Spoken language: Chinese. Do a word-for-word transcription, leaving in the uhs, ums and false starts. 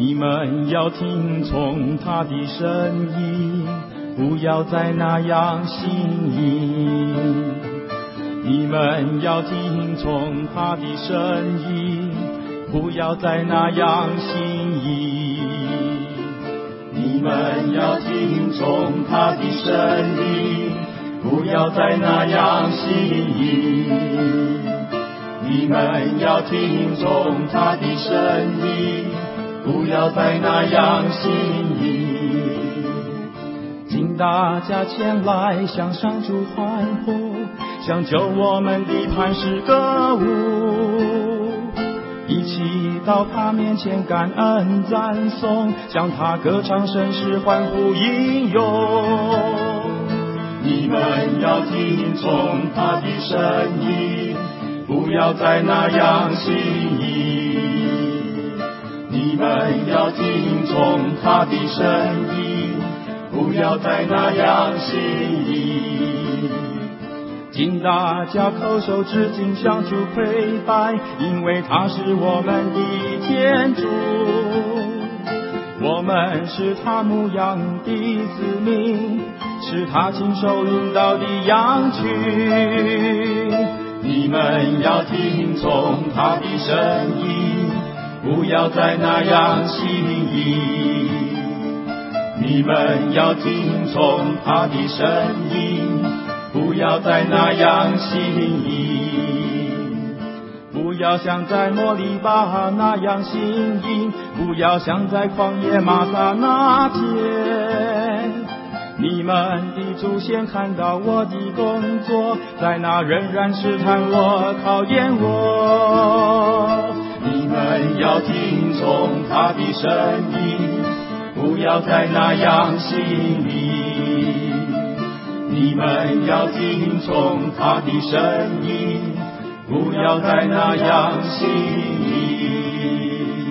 你们要听从他的声音，不要再那样行淫。你们要听从他的声音，不要再那样行淫。你们要听从他的声音，不要再那样行淫。你们要听从他的声音，不要再那样行淫。请大家前来向上主欢呼，向救我们的磐石歌舞，一起到他面前感恩赞颂，向他歌唱声势欢呼应用。你们要听从他的声音，不要再那样行淫。你们要听从他的声音，不要再那样行淫。请大家叩首致敬，向主跪拜，因为他是我们的天主，我们是他牧养的子民，是他亲手引导的羊群。你们要听从他的声音，不要再那样行淫。你们要听从他的声音，不要再那样行淫。不要像在摩利巴那样行淫，不要像在旷野玛撒那天。你们的祖先看到我的工作，在那仍然试探我，考验我。你们要听从他的声音，不要再那样行淫。你们要听从他的声音，不要再那样行淫。